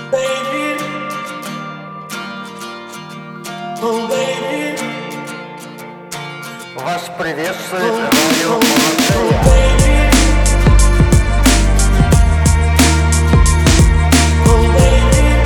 baby, oh baby, Вас приветствует радио Панацея. baby, oh baby,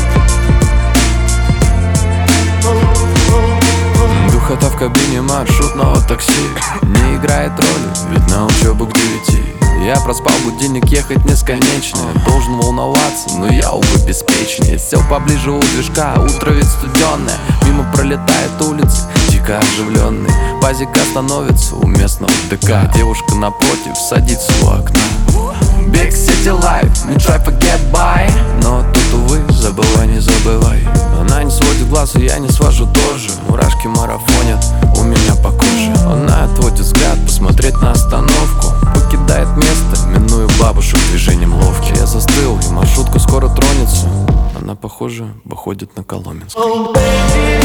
Духота в кабине маршрутного такси не играет роли, ведь на учебу к 9. Я проспал будильник, ехать несконечно. Должен волноваться, но я, увы, беспечнее. Сел поближе у движка, утро ведь студенное. Мимо пролетает улицы, дико оживленные. Пазик остановится у местного ДК. Девушка напротив садится у окна. Big city life, не try forget by. Но тут, увы, забывай, не забывай. Она не сводит глаз, и я не свожу тоже. Мурашки марафонят у меня по коже. Она отводит взгляд, посмотреть на остановку. Покидает место, минуя бабушек движением ловки. Я застыл, и маршрутка скоро тронется. Она, похоже, выходит на Коломенск. oh baby,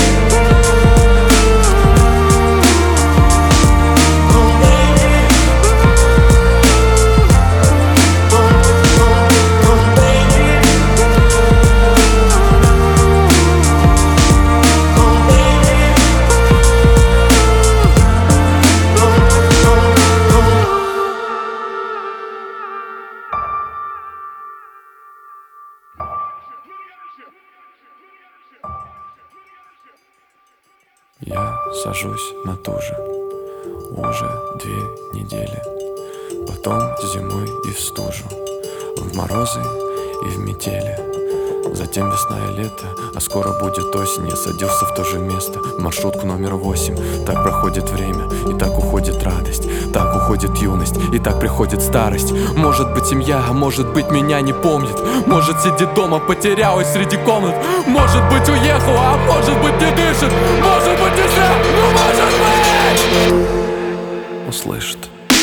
Я сажусь на ту же уже 2 недели. Потом зимой и в стужу, в морозы и в метели. Затем весна и лето, а скоро будет осень. Я садился в то же место, в маршрутку номер 8. Так проходит время, и так уходит радость. Так уходит юность, и так приходит старость. Может быть, семья, а может быть, меня не помнит. Может, сидит дома, потерялась среди комнат. Может быть, уехала, а может быть, не дышит. Может быть, еще, ну может быть услышит.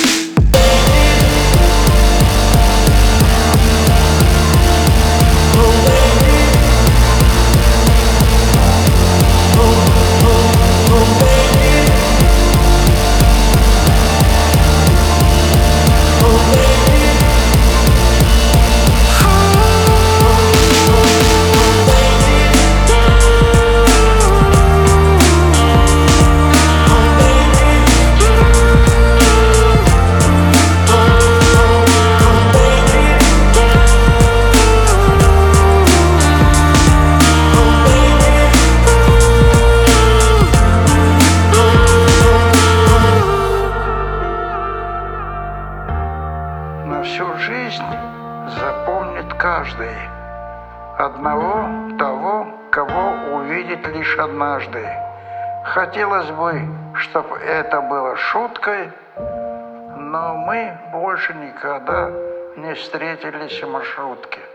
На всю жизнь запомнит каждый одного того, кого увидит лишь однажды. Хотелось бы, чтобы это было шуткой, но мы больше никогда не встретились в маршрутке.